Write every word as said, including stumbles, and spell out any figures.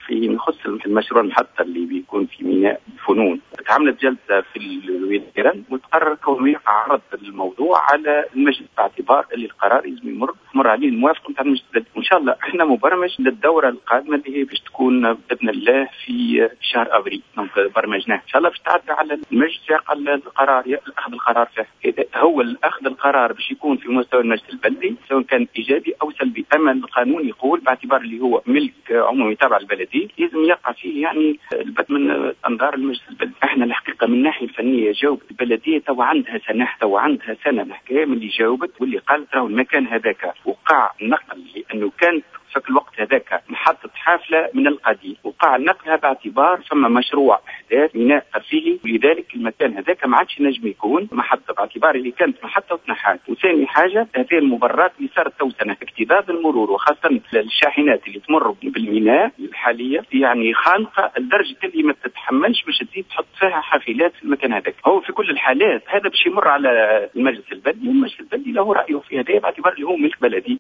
في يخص المشروع المحطة اللي بيكون في ميناء الفنون. تعملت جلسة في الوزيران وتقرر كونه يقع عرض الموضوع على المجلس باعتبار اللي القرار لازم يمر مر عليه الموافقة نتاع المجلس البلدي. وإن شاء الله احنا مبرمج للدورة القادمة اللي هي باش تكون بإذن الله في شهر أبريل. دونك برمجناه إن شاء الله باش تعدي على المجلس يعقل القرار أخذ القرار فيه. إذا هو أخذ القرار باش يكون في مستوى المجلس البلدي سواء كان إيجابي أو سلبي، أما القانون يقول باعتبار اللي هو ملك عمومي تابع البلدي لازم يقع فيه يعني البت من أنظار المجلس البلدي. احنا الحقيقة من الناحية الفنية جاوبت البلدية تو عندها سنة تو عندها سنة الحكاية من اللي جاوبت واللي قالت راهو المكان هذاك وقع نقل لأنه كان في الوقت هذاك محطة حافلة من القديم وقع نقلها باعتبار ثم مشروع إحداث ميناء ترفيهي، ولذلك المكان هذاك ما عادش نجم يكون محطة باعتبار اللي كانت محطة وتنحات. وثاني حاجة هذه المبررات اللي صارت تو سنة اكتظاظ المرور وخاصة الشاحنات اللي تمر بالميناء الحالية يعني خانقة لدرجة اللي ما تتحملش باش تزيد تحط فيها حافلات في المكان هذاك. هو في كل الحالات هذا باش يمر على المجلس البلدي والمجلس البلدي له رأيه في هذا باعتبار اللي هو ملك بلدي.